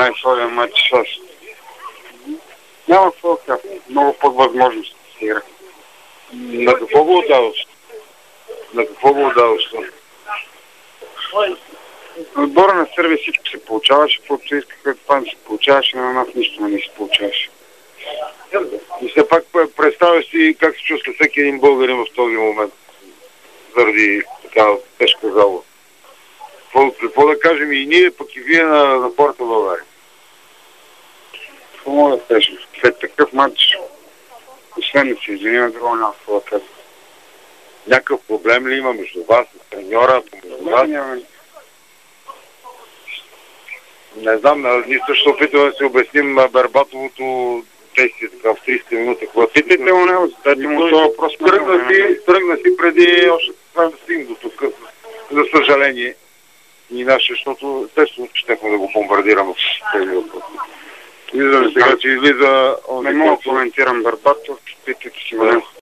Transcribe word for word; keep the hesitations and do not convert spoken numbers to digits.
най-слабия матч. Аз няма какво да кажа. Много пък възможности се игра. На какво го отдаваш? На какво го отдаваш? Отбора на Сърбия всичко се получаваше, каквото искаха, това не се получаваше, но на нас нищо не се получаваше. И все пак представяш си как се чувства всеки един българин в този момент, заради така тежка загуба. Какво, какво да кажем и ние, пък и вие на, на Порта България? Какво мога да кажем? След такъв матч, освен да се извиним, друго няма какво да кажем. Някакъв проблем ли има между вас, треньора, между вас? Няма. Не знам, ние също опитваме да се обясним Бербатовото действие така в тридесет минути. Питайте му него, задайте му това въпрос. Тръгна си, тръгна си преди още това да стигне до тук, за съжаление. И наше, защото естествено, че щехме да го бомбардираме с тези въпроси. Виждаме сега, че излиза... Не мога да коментирам Бербатов, питайте си го.